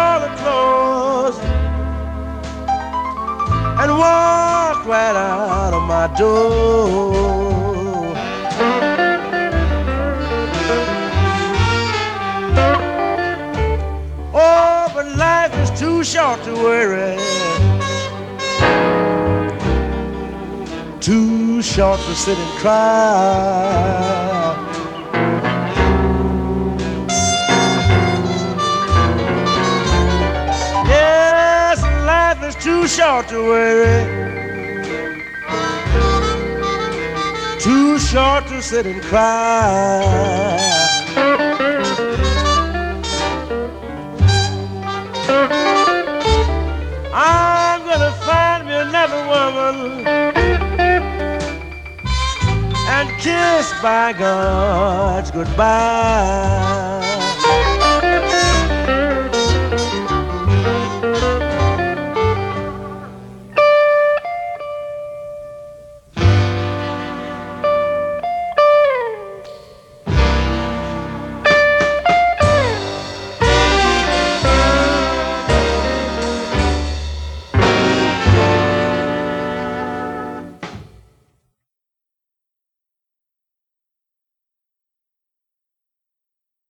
all the clothes and walked right out of my door. Oh, but life is too short to worry, too short to sit and cry. Yes, life is too short to worry, too short to sit and cry. I'm gonna find me another woman and kiss by God's goodbye.